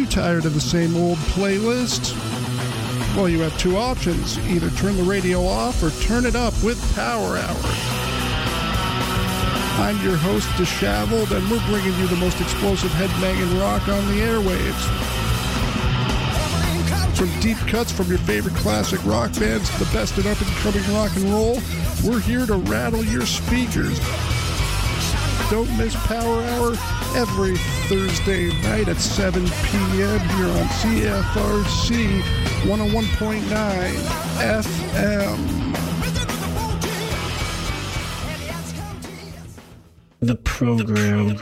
Tired of the same old playlist? Well, you have two options. Either turn the radio off or turn it up with Power Hour. I'm your host, Disheveled, and we're bringing you the most explosive headbanging rock on the airwaves. From deep cuts from your favorite classic rock bands to the best in up-and-coming rock and roll, we're here to rattle your speakers. Don't miss Power Hour every Thursday night at 7 p.m. here on CFRC 101.9 FM. The program.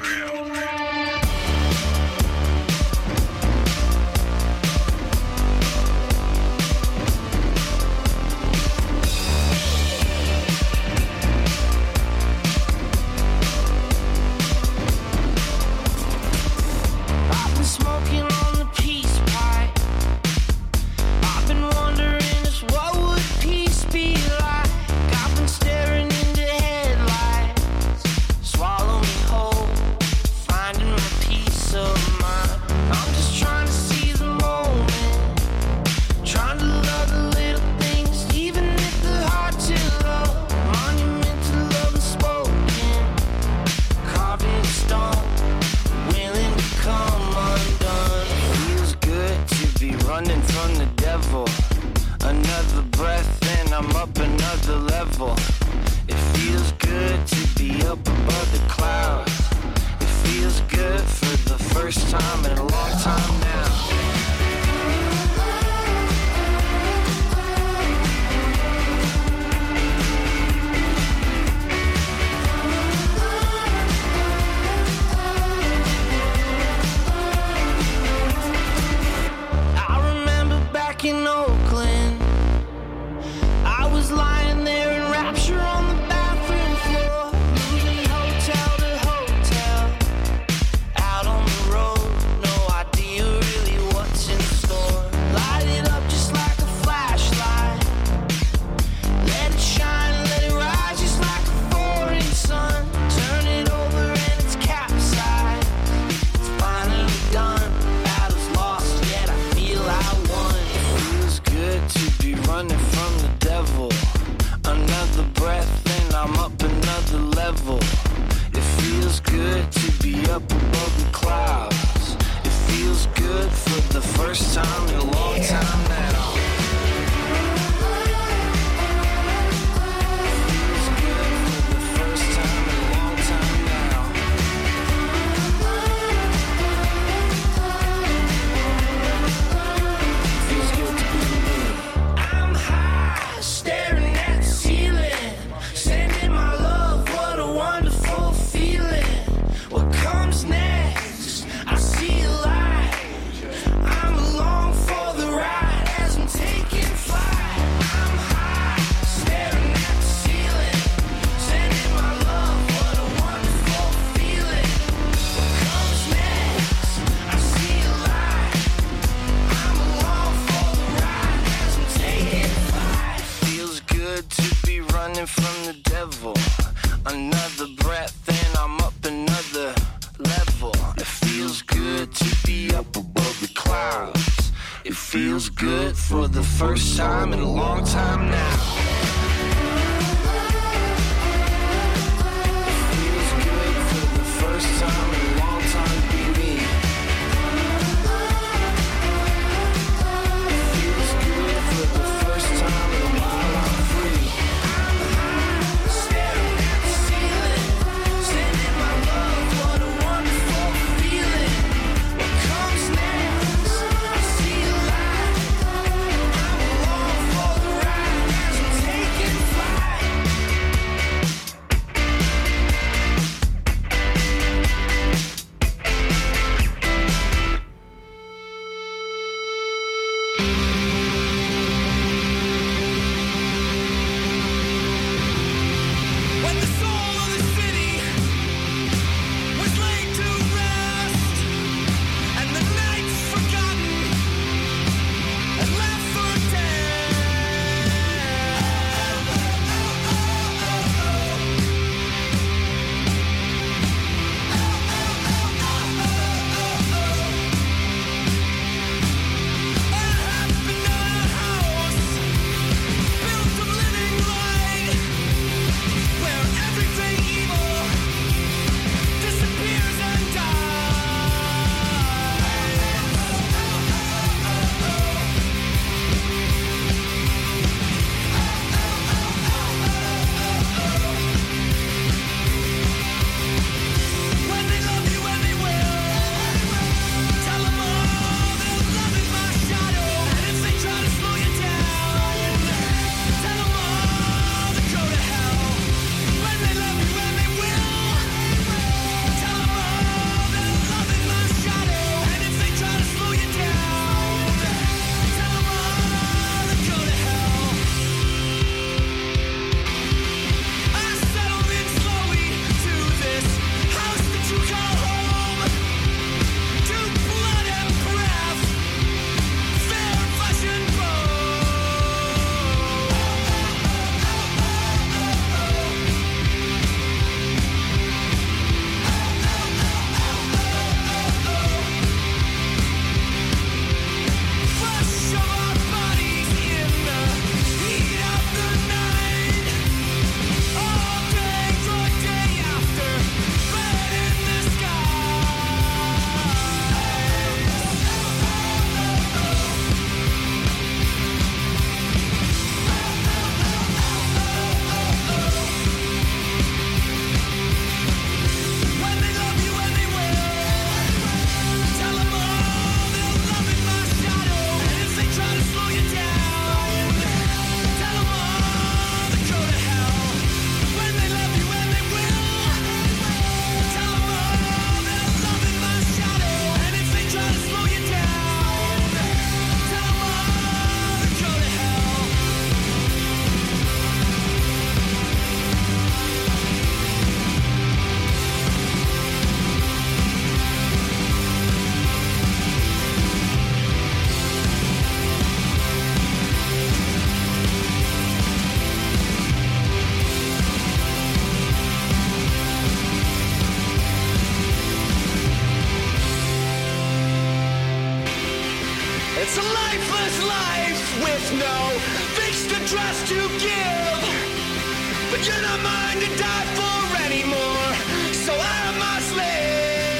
a lifeless life with no fixed address to give. But you're not mine to die for anymore, so I must live.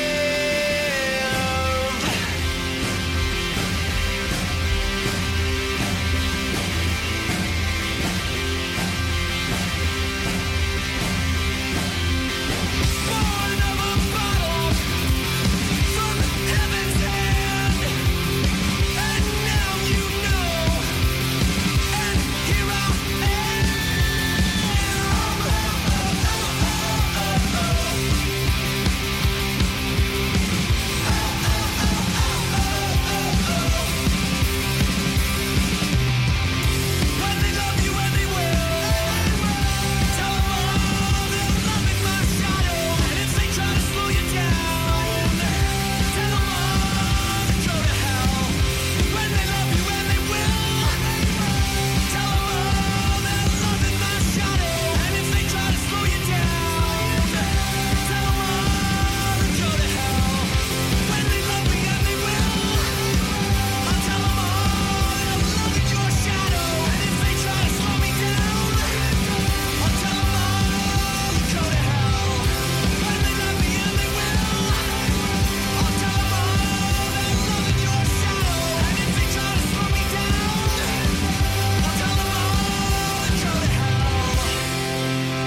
Born of a bottle from heaven's hand, and now you know, and here I am. When they love you and they will, tell them all their love is my shadow. And if they try to slow you down, tell them all to go to hell. When they love you and they will, tell them all their love is my shadow. And if they try to slow you down, tell them all to go to hell. When they love me and they will, I'll tell them all their love is your shadow. And if they try to slow me down, I'll tell them all to go to hell. When they love me and they will, I'll tell them all their love is your shadow. And if they try to slow me down, I'll tell them all to go to hell.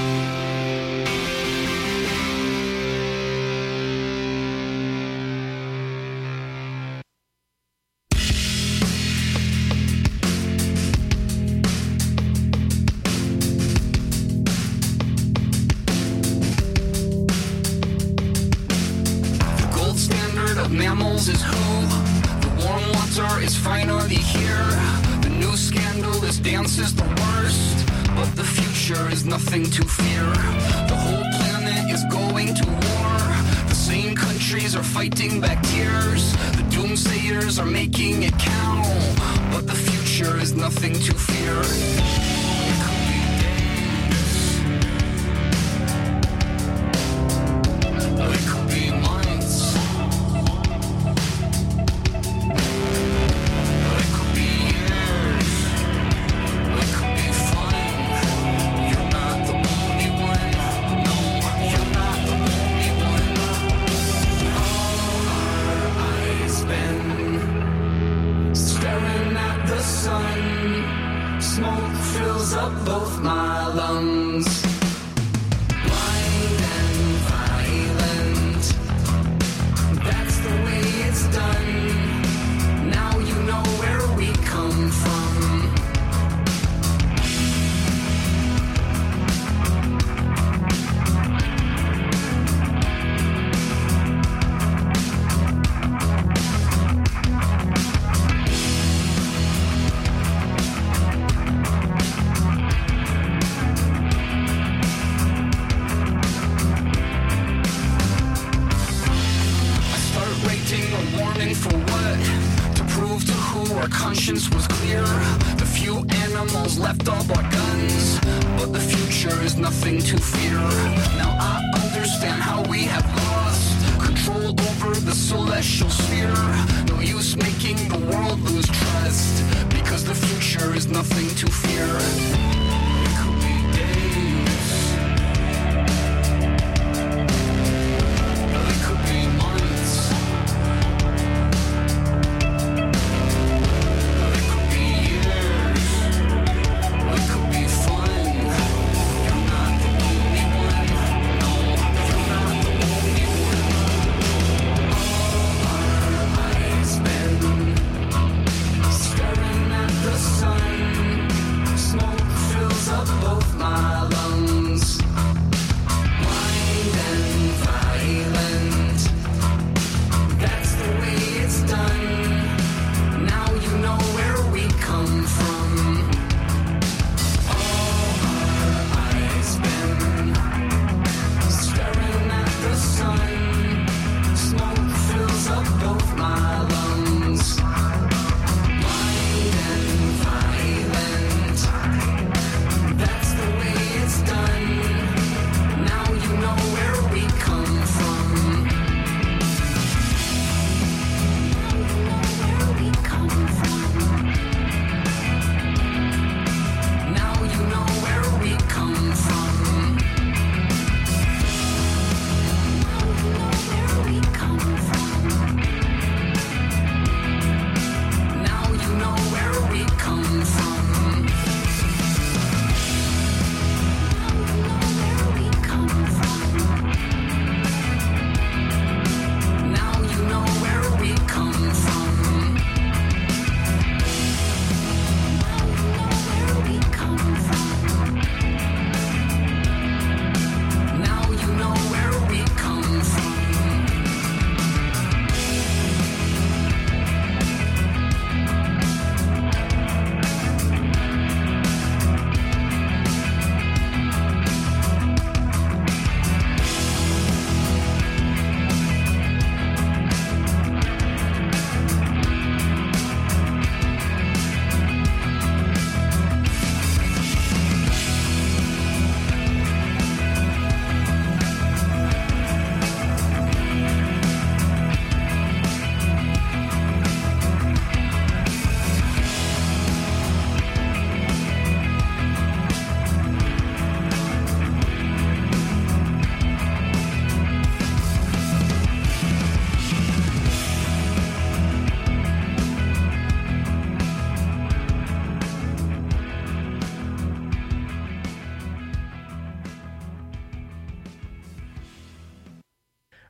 The gold standard of mammals is who? The warm water is finally here. The new scandalous dance is the worst, but the future is nothing to fear. The whole planet is going to war. The same countries are fighting back tears. The doomsayers are making it count, but the future is nothing to fear. It could be days. It could be months. It could be years. It could be fun. You're not the only one. No, you're not the only one. All our eyes been staring at the sun. Smoke fills up both my lungs. Blind and violent. That's the way it's done. Now you know where we come from. I start writing a warning for what? To prove to who our conscience was clear. The few animals left all bought guns, but the future is nothing to fear. Now I understand how we have lost control over the celestial sphere. No use making the world lose trust, because the future is nothing to fear. It could be days. It could be months. It could be years. It could be fun. You're not the only one. No,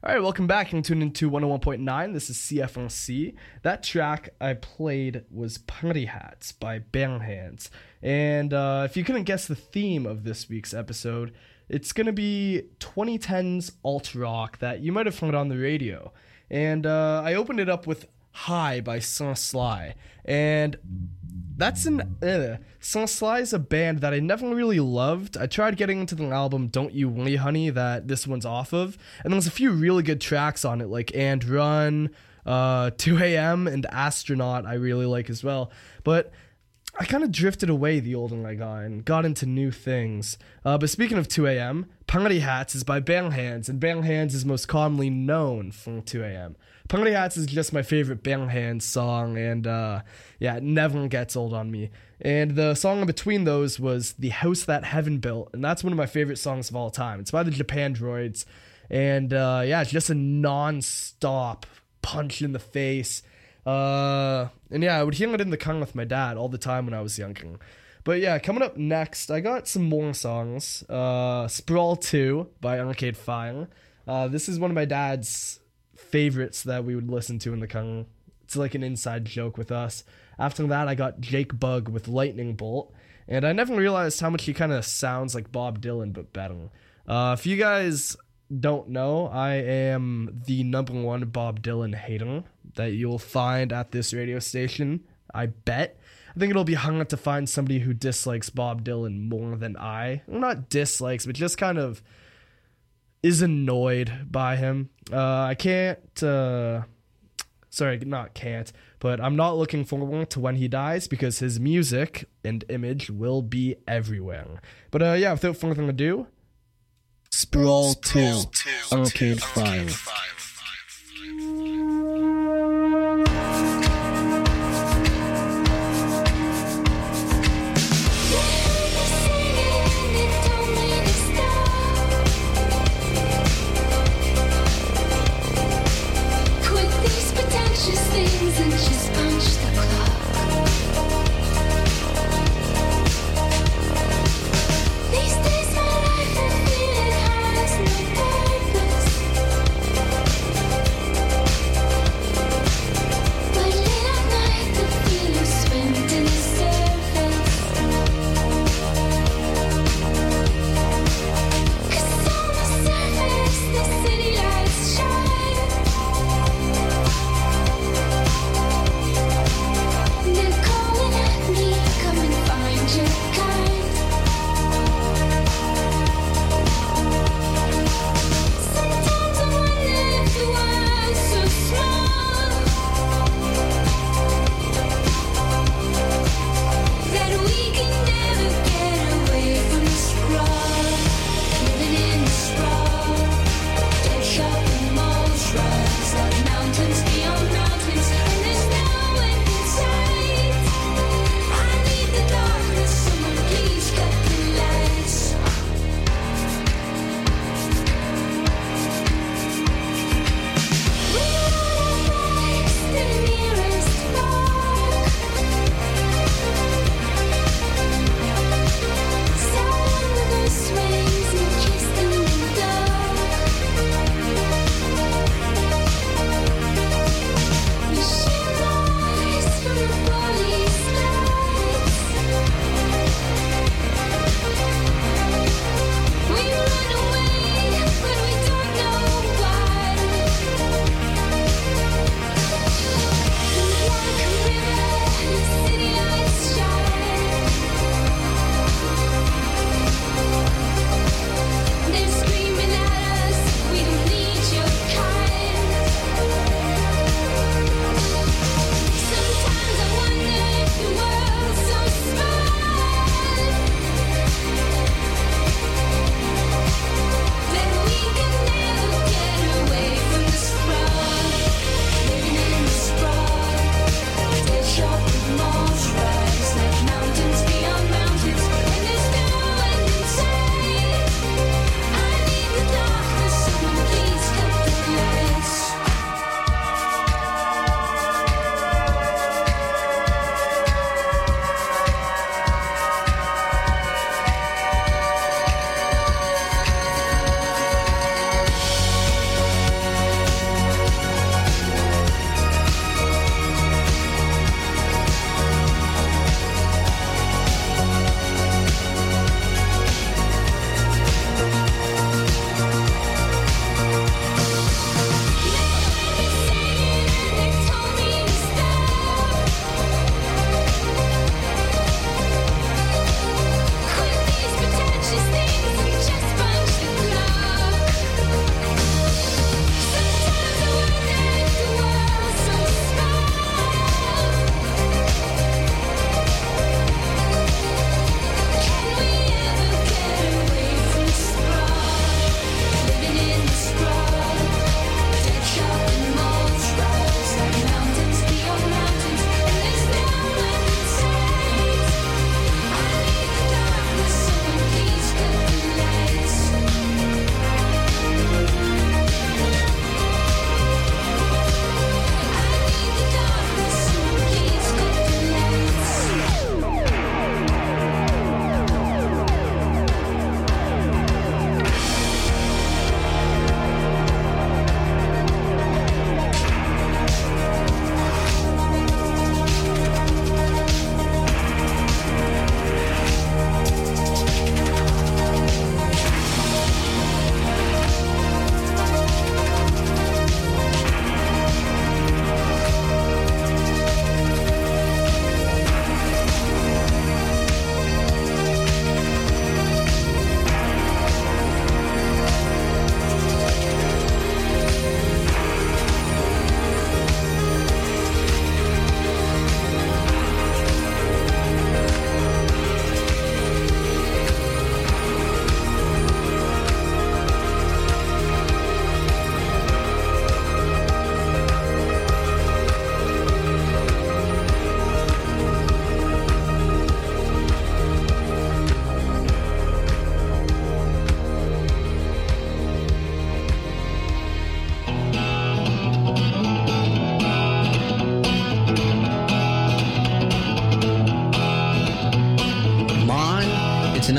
All right, welcome back. You're tuned into 101.9. This is CFNC. That track I played was Party Hats by Banghands. And if you couldn't guess the theme of this week's episode, it's going to be 2010s alt rock that you might have heard on the radio. And I opened it up with High by Sans Sly. And that's Sans Sly is a band that I never really loved. I tried getting into the album Don't You Worry Honey that this one's off of, and there's a few really good tracks on it like And Run, 2 AM, and Astronaut I really like as well. But I kind of drifted away the older I got and got into new things. But speaking of 2 AM, Party Hats is by Banghands, and Banghands is most commonly known from 2 AM. Party Hats is just my favorite Banghands song, and it never gets old on me. And the song in between those was The House That Heaven Built, and that's one of my favorite songs of all time. It's by the Japan Droids, and it's just a non-stop punch in the face. I would hear it in the car with my dad all the time when I was younger. But yeah, coming up next, I got some more songs. Sprawl 2 by Arcade Fire. This is one of my dad's favorites that we would listen to in the car. It's like an inside joke with us. After that, I got Jake Bugg with Lightning Bolt. And I never realized how much he kind of sounds like Bob Dylan, but better. If you guys don't know, I am the #1 Bob Dylan hater that you'll find at this radio station, I bet. I think it'll be hard to find somebody who dislikes Bob Dylan more than I. Well, not dislikes, but just kind of is annoyed by him. I can't, but I'm not looking forward to when he dies because his music and image will be everywhere. But without further ado, Sprawl 2, Arcade Fire. These days my life I feel it has no purpose.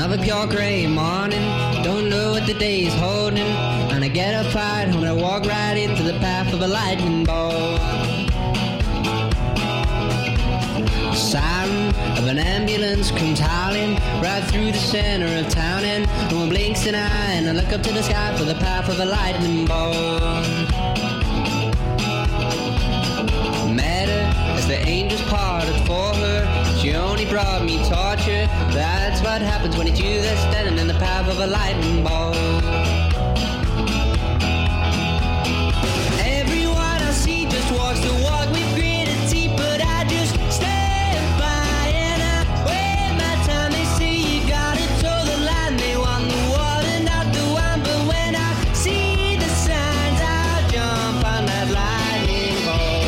Another pure gray morning, don't know what the day is holding. And I get up right home and I walk right into the path of a lightning bolt. The siren of an ambulance comes howling right through the center of town, and no one blinks an eye, and I look up to the sky for the path of a lightning bolt. Met her as the angels parted for her. She only brought me torture. That's what happens when it's you that's standing in the path of a lightning bolt. Everyone I see just walks the walk with gritted teeth, but I just stand by and I wait my time. They say you gotta toe the line, they want the water, not the wine. But when I see the signs, I'll jump on that lightning bolt.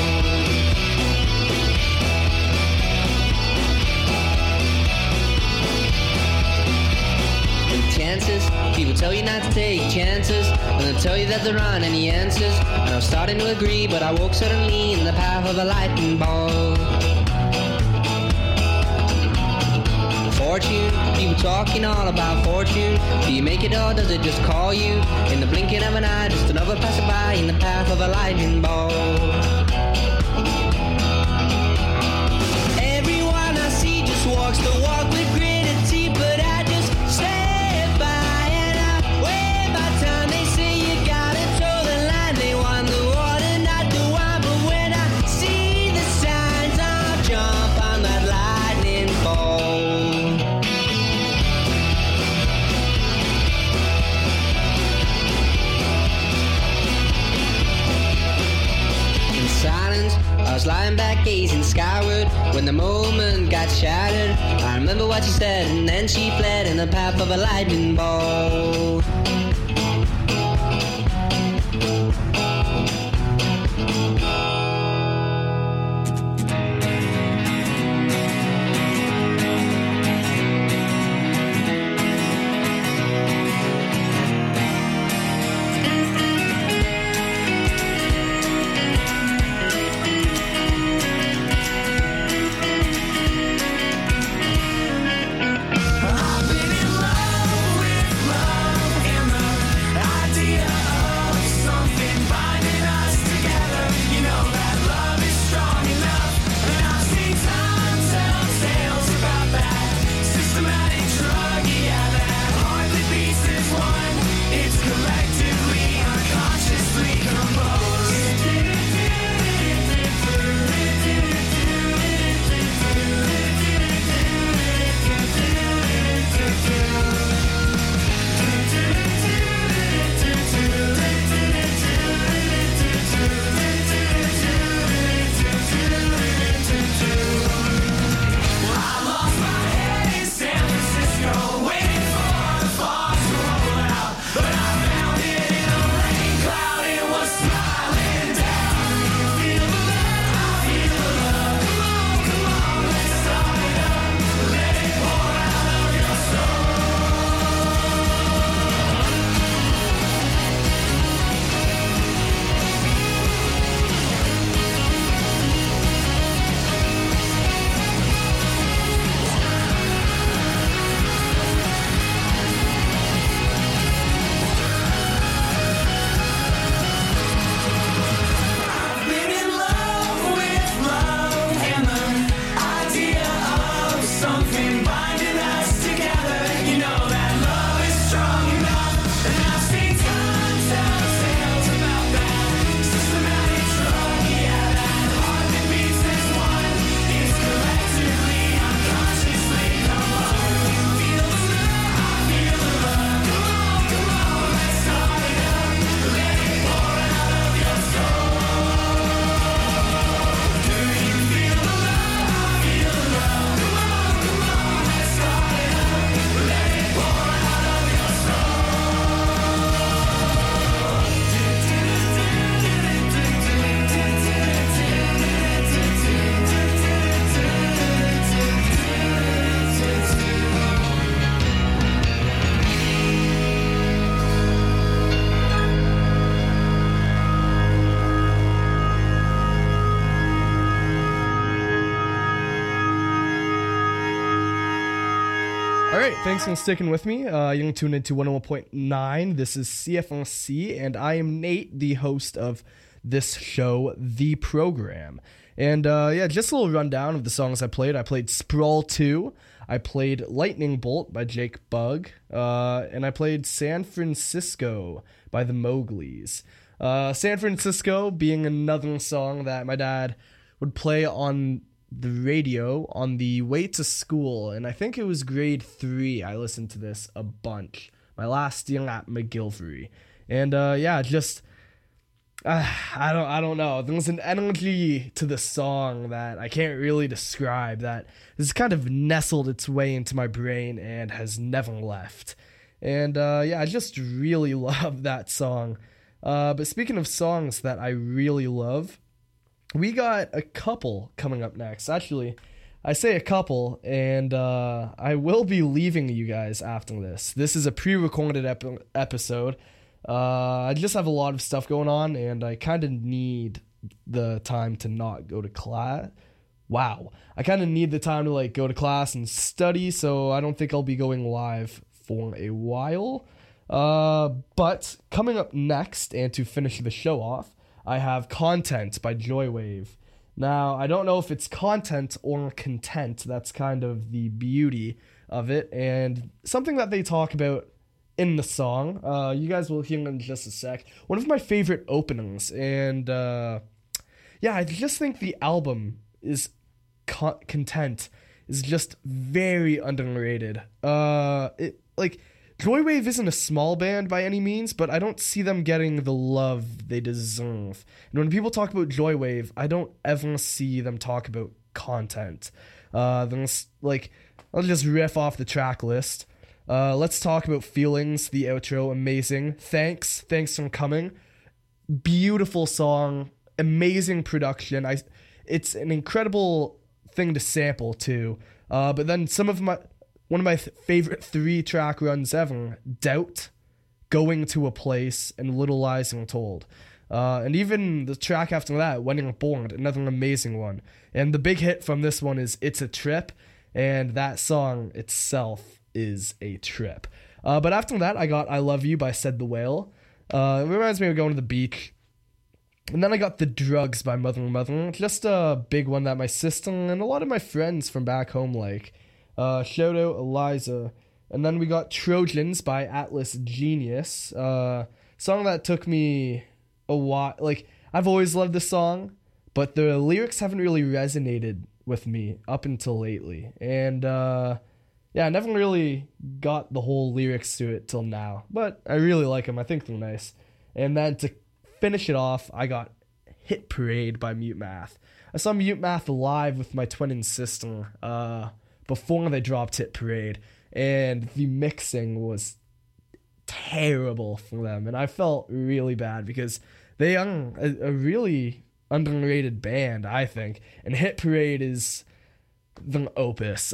Chances, people tell you not to take chances, and they'll tell you that there aren't any answers. And I'm starting to agree, but I woke suddenly in the path of a lightning bolt. Fortune, people talking all about fortune. Do you make it or does it just call you? In the blinking of an eye, just another passerby in the path of a lightning bolt. Everyone I see just walks the walk with gritted teeth, but I just stand by and I wait my time. They say you gotta toe the line, they want the water, not the wine. But when I see the signs, I'll jump on that lightning bolt. In silence, I was lying back gazing skyward when the moment got shattered. I remember what she said, and then she fled in the path of a lightning bolt. I've been in love with love, and the right, thanks for sticking with me. You can tune into 101.9. This is CFNC, and I am Nate, the host of this show, The Program. And yeah, just a little rundown of the songs I played. I played Sprawl 2. I played Lightning Bolt by Jake Bugg. And I played San Francisco by the Mowglis. San Francisco being another song that my dad would play on the radio on the way to school, and I think it was grade 3. I listened to this a bunch. My last year at McGilvery, and yeah, just I don't know. There's an energy to the song that I can't really describe. That has kind of nestled its way into my brain and has never left. And yeah, I just really love that song. But speaking of songs that I really love, we got a couple coming up next. Actually, I say a couple, and I will be leaving you guys after this. This is a pre-recorded episode. I just have a lot of stuff going on, and I kind of need the time to not go to class. Wow. I kind of need the time to like go to class and study, so I don't think I'll be going live for a while. But coming up next, and to finish the show off, I have Content by Joywave. Now, I don't know if it's content or content. That's kind of the beauty of it, and something that they talk about in the song. You guys will hear in just a sec. One of my favorite openings, and yeah, I just think the album is Content is just very underrated. Joywave isn't a small band by any means, but I don't see them getting the love they deserve. And when people talk about Joywave, I don't ever see them talk about Content. I'll just riff off the track list. Let's talk about Feelings, the outro, amazing. Thanks for coming. Beautiful song, amazing production. It's an incredible thing to sample too. But then one of my favorite 3-track runs ever, Doubt, Going to a Place, and Little Lies Untold. And even the track after that, When You're Born, another amazing one. And the big hit from this one is It's a Trip, and that song itself is a trip. But after that, I got I Love You by Said the Whale. It reminds me of going to the beach. And then I got The Drugs by Mother Mother, just a big one that my sister and a lot of my friends from back home like. Shout out Eliza. And then we got Trojans by Atlas Genius. Song that took me a while. Like, I've always loved this song, but the lyrics haven't really resonated with me up until lately. And yeah, I never really got the whole lyrics to it till now, but I really like them. I think they're nice. And then to finish it off, I got Hit Parade by Mute Math. I saw Mute Math live with my twin and sister before they dropped Hit Parade, and the mixing was terrible for them, and I felt really bad because they are a really underrated band, I think, and Hit Parade is the opus.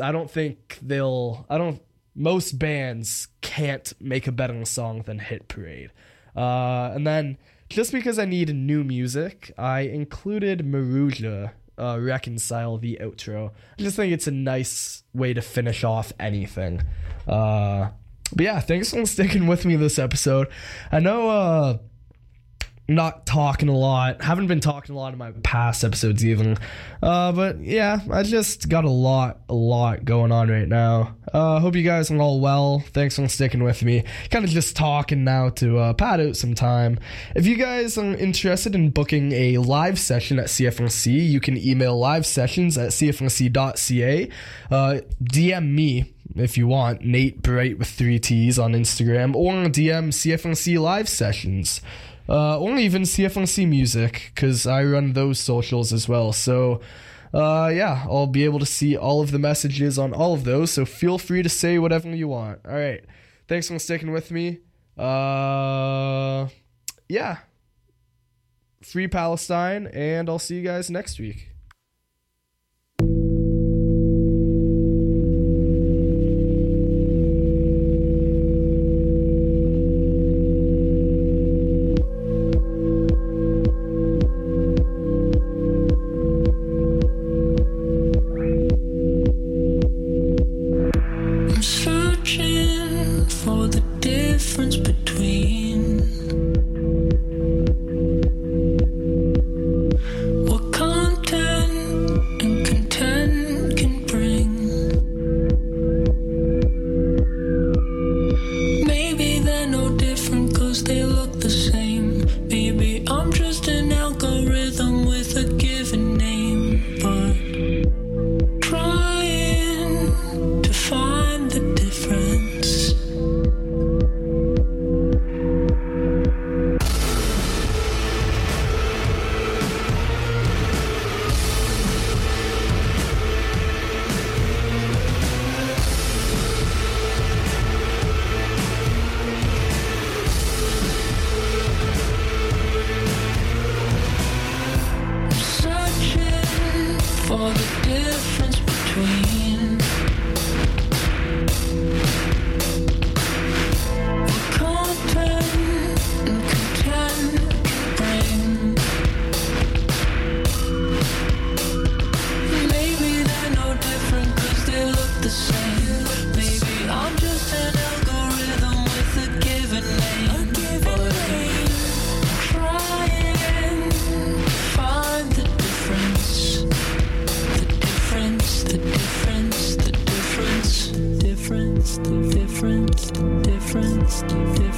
Most bands can't make a better song than Hit Parade. And then, just because I need new music, I included Maruja, Reconcile, the outro. I just think it's a nice way to finish off anything. But yeah, thanks for sticking with me this episode. I know not talking a lot, haven't been talking a lot in my past episodes even, but yeah, I just got a lot going on right now. Hope you guys are all well. Thanks for sticking with me. Kind of just talking now to pad out some time. If you guys are interested in booking a live session at CFNC, you can email livesessions@cfnc.ca. DM me if you want, Nate Bright with 3 T's on Instagram, or DM CFNC live sessions. Or even CFNC Music, because I run those socials as well. So, yeah, I'll be able to see all of the messages on all of those, so feel free to say whatever you want. All right. Thanks for sticking with me. Yeah. Free Palestine, and I'll see you guys next week. I'm searching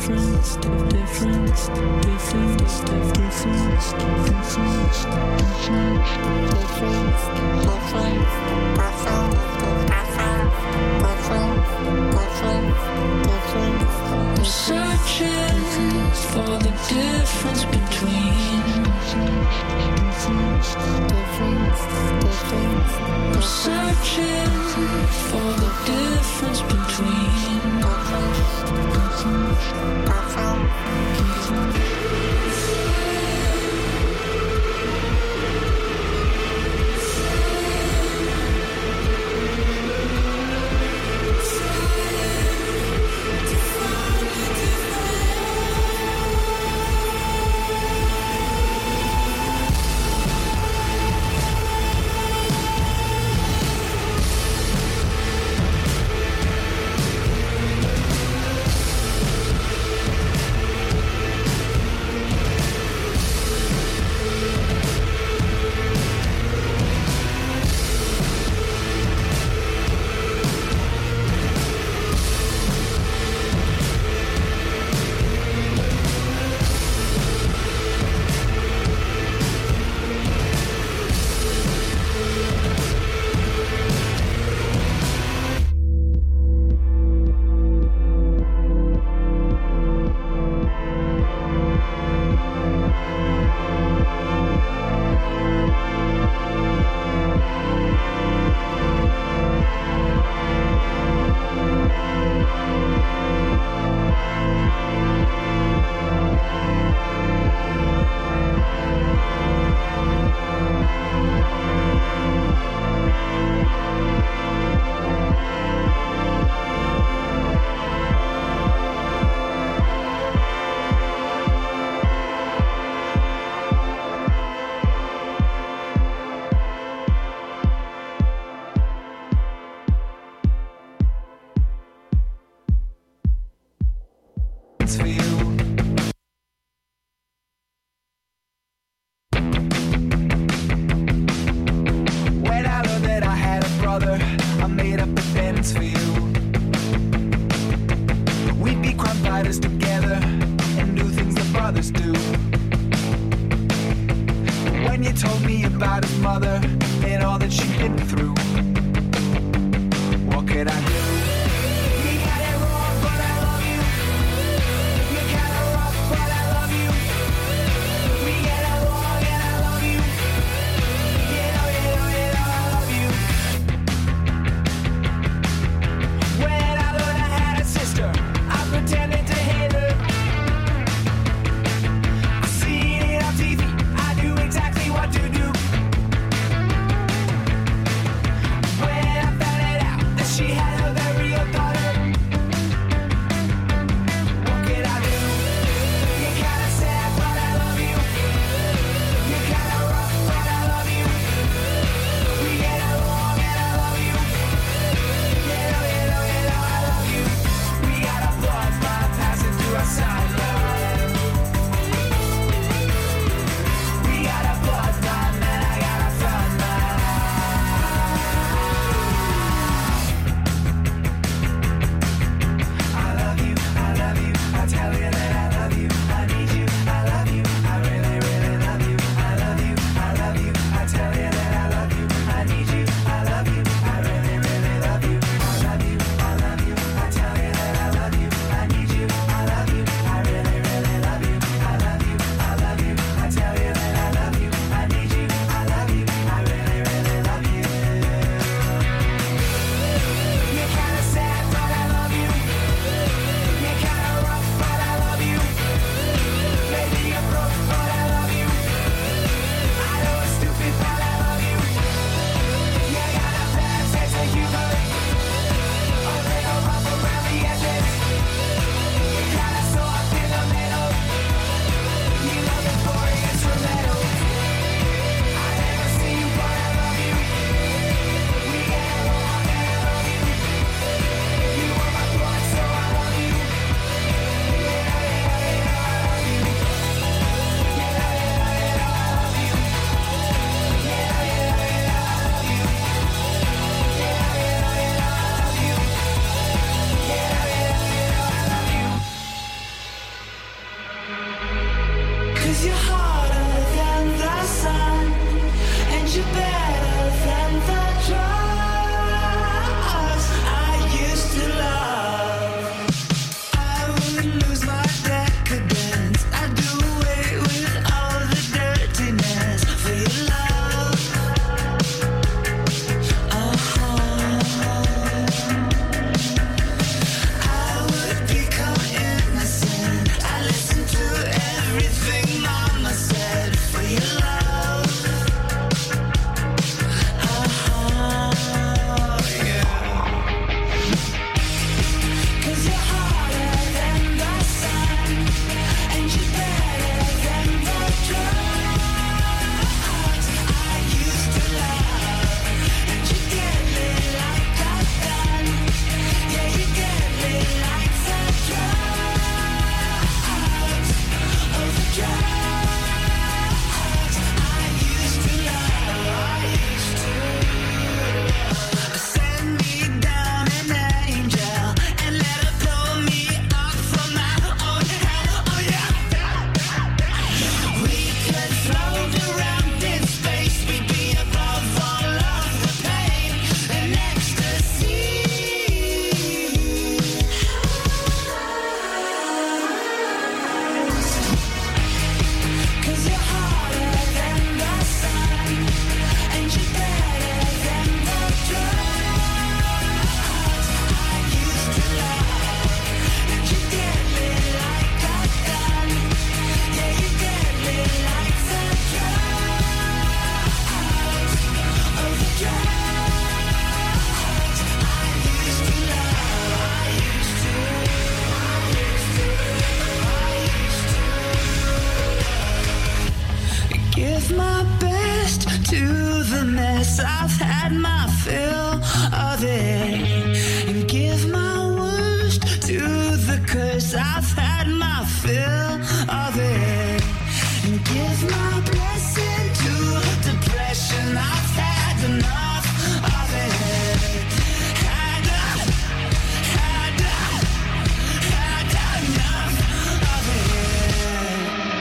I'm searching for the difference between. I'm searching for the difference between. It's for you. When I learned that I had a brother, I made up a penance for you. We'd be crime fighters together and do things that brothers do. When you told me about his mother and all that she'd been through, what could I do? You got it wrong, but I love you. You got it rough, but I love you. We get along and I love you. You know, I love you. When I learned I had a sister, I pretended to hate her. I see it on TV, I knew exactly what to do. you're better than the drugs I used to love. I would lose my decadence. I'd do away with all the dirtiness for your love. I would become innocent. I listen to everything Mama said for your love. Yeah. 'Cause you're harder than the sun, and you're better than the drugs I used to love. And you get me like a gun. Yeah, you get me like the drugs. Oh, the drugs I used to love. I used to. Send me down an angel and let her blow me up from my own hell. Oh yeah. We could float around in space. We'd be above all of the pain and ecstasy. 'Cause you're harder than the sun, and you're better than the drugs I used to love. And you get me like a gun. Yeah, you get me like the drugs. Oh, the drugs I used to love. I used to. Give my best to the mess. I've had my fill of it. And give my worst to the curse. I've had my fill of it. And give my blessing to depression. I've had enough of it. Had enough of it.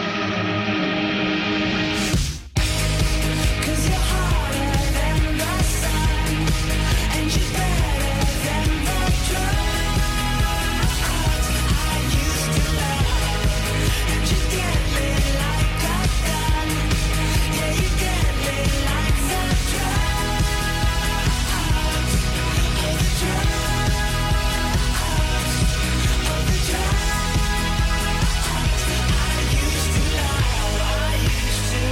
'Cause you're harder than the sun, and you're better than the drugs I used to love. And you get me like a gun. Yeah, you get me like the drugs. Oh, the drugs. Oh, the drugs I used to love. I used to.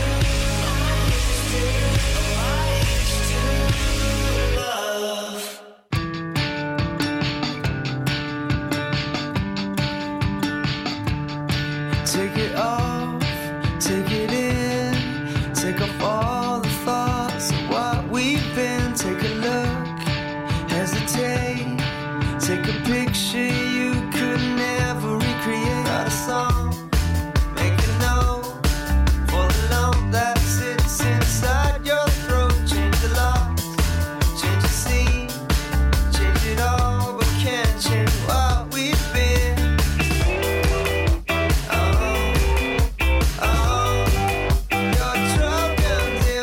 Take it off, take it in, take off all the thoughts of what we've been. Take a look, hesitate, take a picture you could never recreate. Write a song, make a note for the lump that sits inside your throat. Change the locks, change the scene, change it all, but can't change what we've been. Your trouble comes in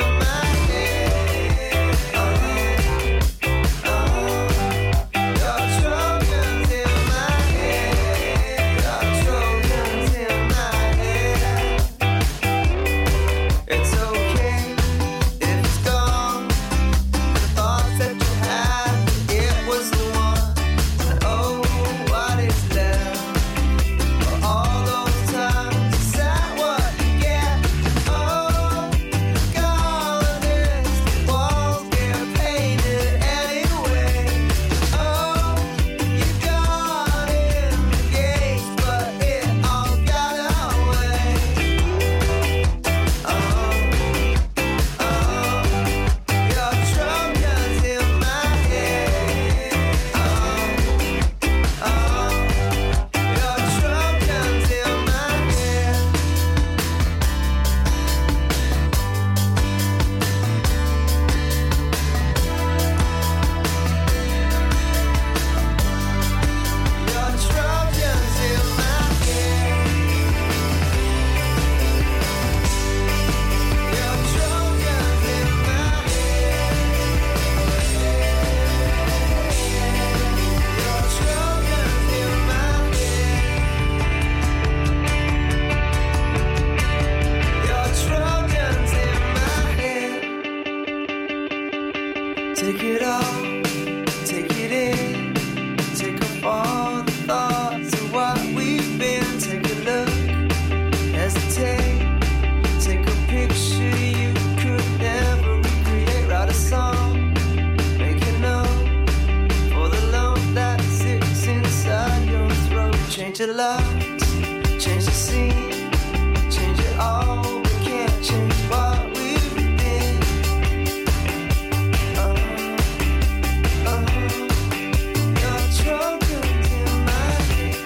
Take it all, take it in, take up all the thoughts of what we've been. Take a look, hesitate, take a picture you could never recreate. Write a song, make a note for the lump that sits inside your throat. Change your lives, change the scene, change it all, we can't change what we've been. Your troubles in my head.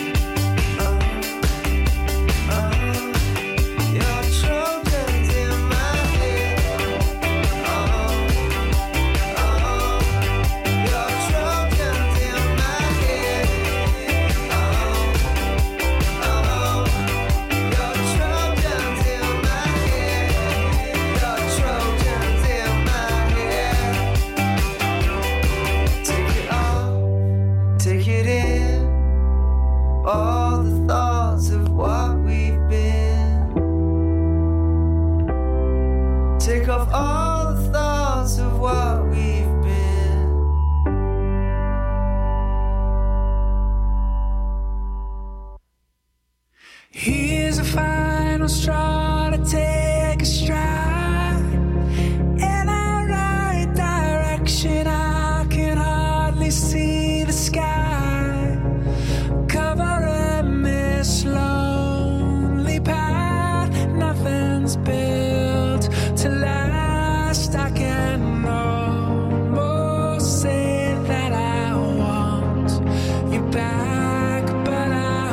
Your troubles in my head. Your troubles in my head. Your Trojans in my head. Your Trojans in my head. Take it all, take it in. All the thoughts of what we've been. Take off all the thoughts of what we've been. Here's a final straw to take a stride in our right direction. I can hardly see the sky, covering this lonely path. Nothing's built to last. I can almost say that I want you back, but I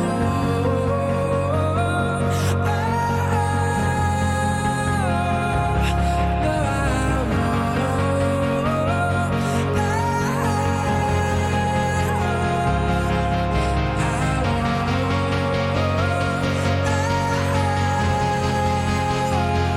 won't. No, I won't.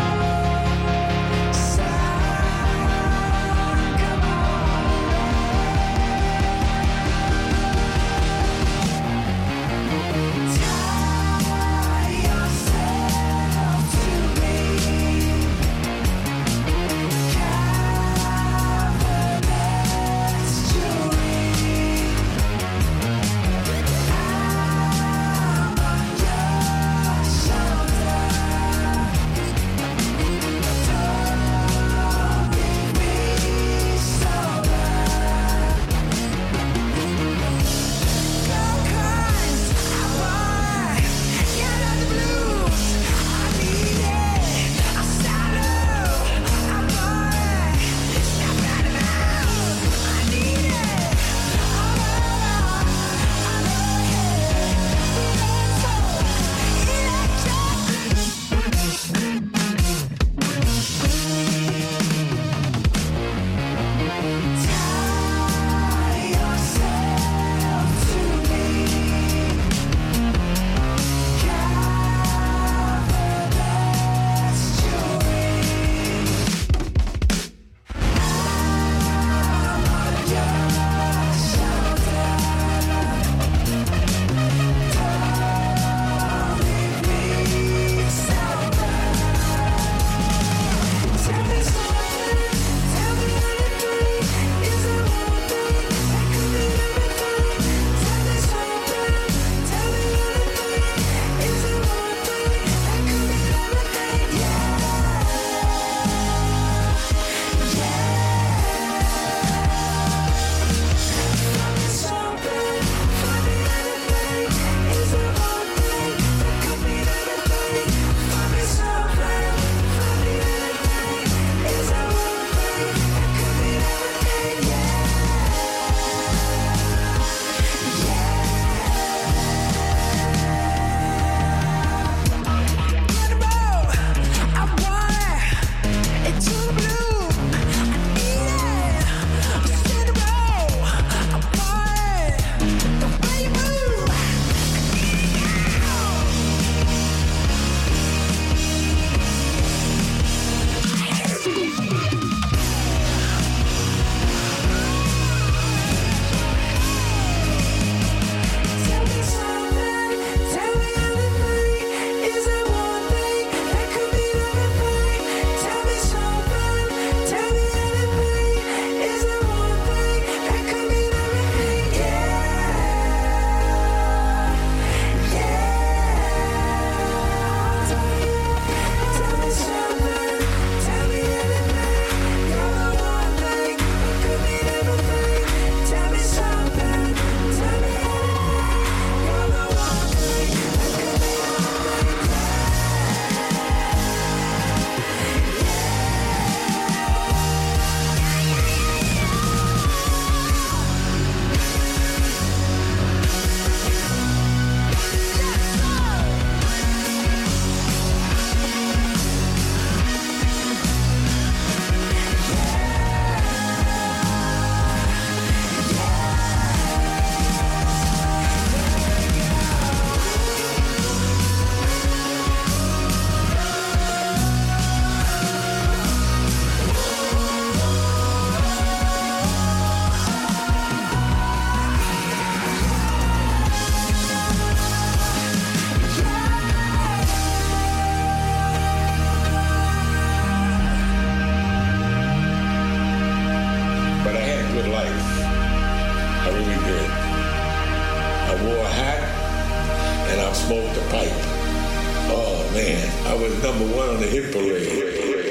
smoked the pipe. Oh man, I was number one on the hit parade.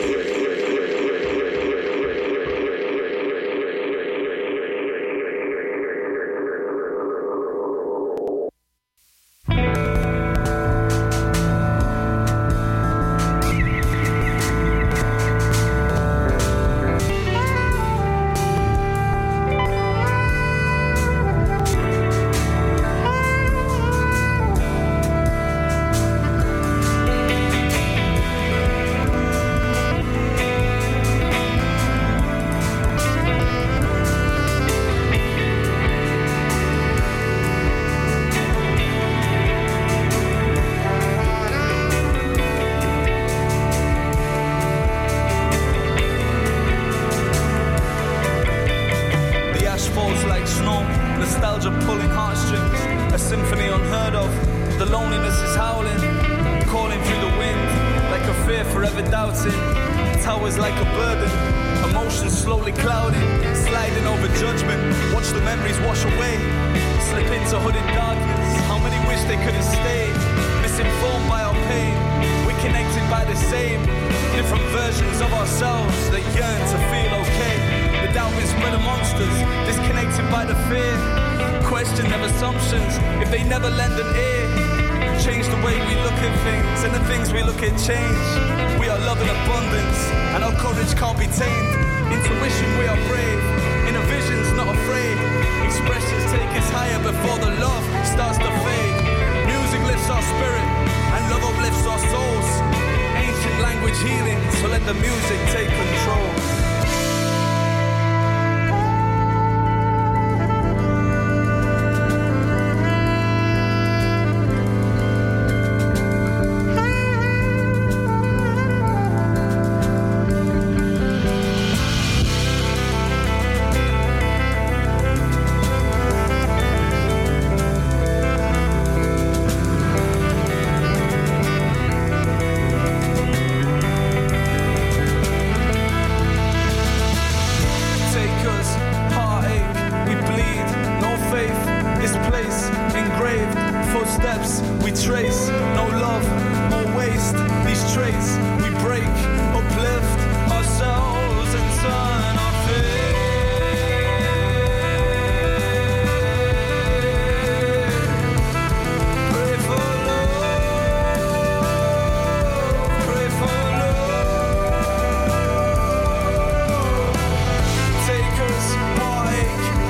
Nostalgia pulling heartstrings, a symphony unheard of. The loneliness is howling, calling through the wind, like a fear forever doubting. Towers like a burden, emotions slowly clouding, sliding over judgment. Watch the memories wash away, slip into hooded darkness. How many wish they could have stayed? Misinformed by our pain, we're connected by the same different versions of ourselves that yearn to feel okay. The doubt is spread amongst us, disconnected by the fear. Question their assumptions if they never lend an ear. Change the way we look at things, and the things we look at change. We are love in abundance, and our courage can't be tamed. Intuition, we are brave, inner vision's not afraid. Expressions take us higher before the love starts to fade. Music lifts our spirit, and love uplifts our souls. Ancient language healing, so let the music take control.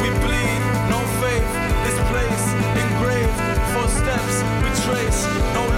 No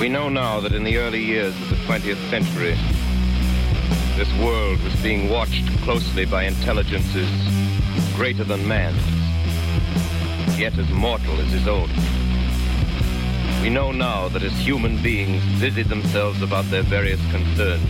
We know now that in the early years of the 20th century, this world was being watched closely by intelligences greater than man's, yet as mortal as his own. We know now that as human beings busied themselves about their various concerns,